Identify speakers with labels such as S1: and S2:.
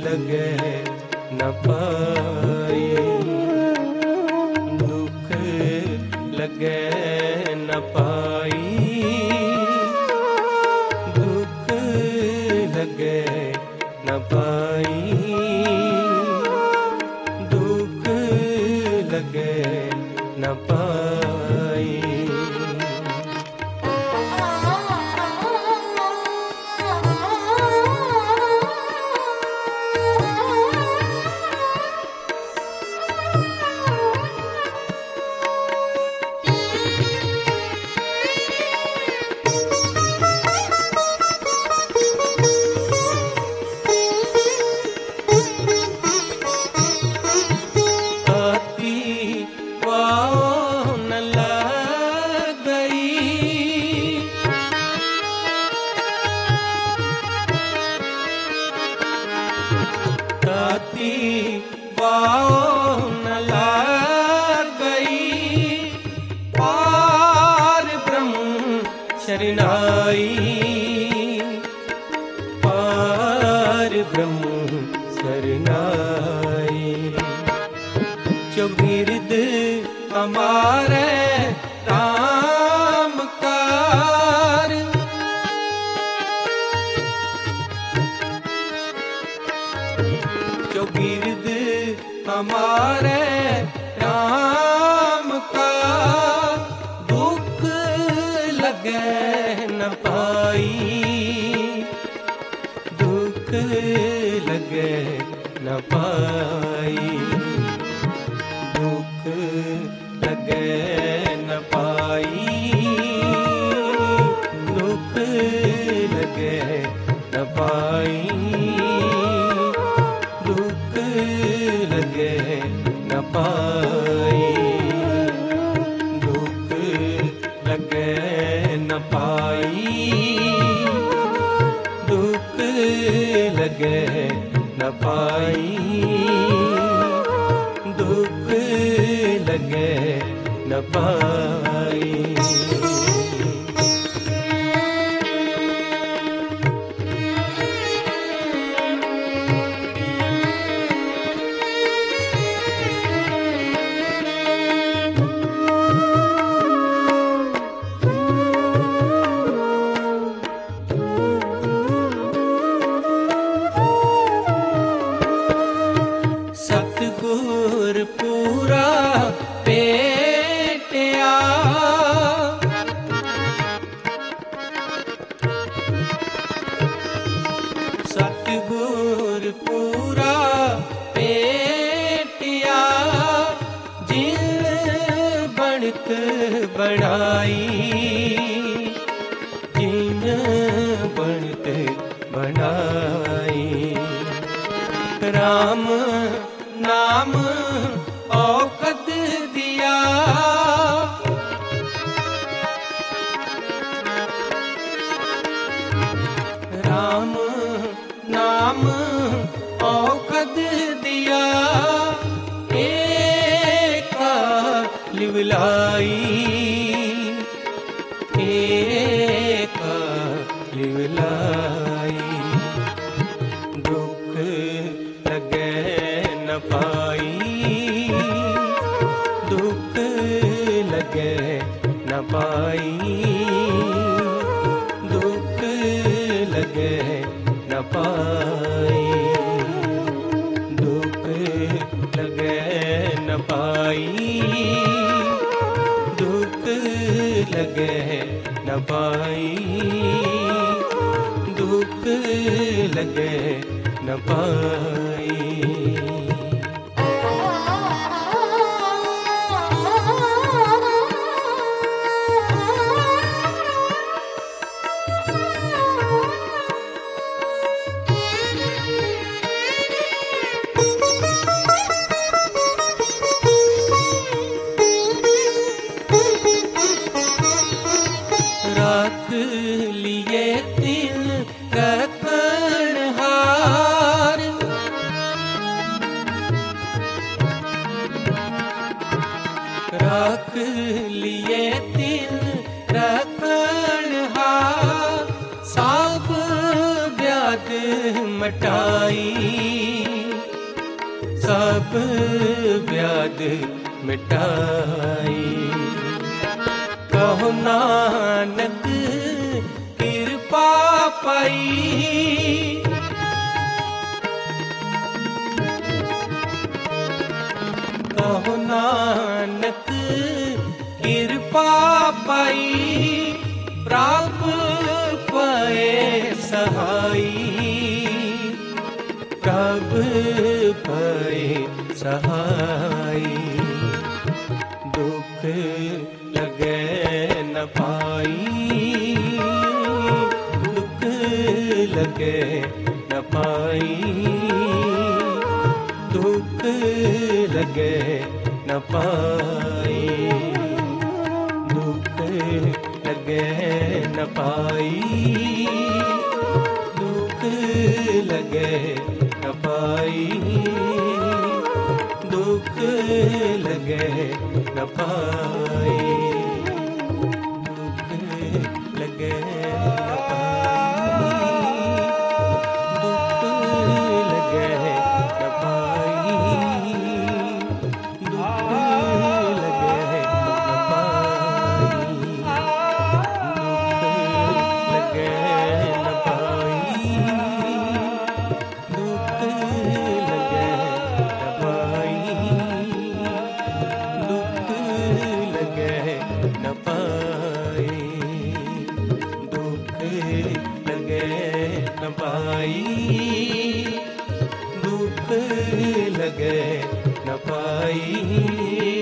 S1: लगे न पाई, दुख लगे न पाई, दुख लगे न पाई, दुख लगे न पाई। वाओ न लाग गई, पार ब्रह्म शरणाई, पार ब्रह्म शरणाई। जो गिरद हमारे राम कार, जो गिरद हमारे राम का, दुख लगे न पाई, दुख लगे न पाई, दुख लगे न पाई, दुख लगे न पाई, दुख लगे न पाई, दुख लगे न पाई, दुख लगे न पाई, दुख लगे न पाई। सतगुर पूरा भेटिया, सतगुर पूरा भेटिया, जिन बनत बनाई, जिन बनत बनाई। राम नाम औखद दिया, राम नाम औखद दिया, एका लिवलाई, एका लिवलाई। दुख लगे न पाई, दुख लगे न पाई, दुख लगे न पाई, दुख लगे न पाई, दुख लगे न पाई, दुख लगे न पाई। रख लिए तिल रखनहार, रख लिए तिल रखनहार, सब व्याध मटाई, सब व्याध मिटाई। कहो नानक कृपा पाई, कहो नानक कृपा पाई। प्राप्त पाए सहाई, प्रभ पाए सहाई। दुख लगे न पाई, दुख लगे न पाई, दुख लगे न पाई, दुख लगे न पाई, दुख लगे न पाई, दुख लगे न पाई, दुख लगे न पाई, दुख लगे न पाई, दुख लगे न पाई, दुख लगे न पाई, दुख लगे न पाई, दुख लगे न पाई, दुख लगे न पाई, दुख लगे न पाई।